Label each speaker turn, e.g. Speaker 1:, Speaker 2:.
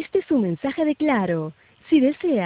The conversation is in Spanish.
Speaker 1: Este es un mensaje de Claro. Si desea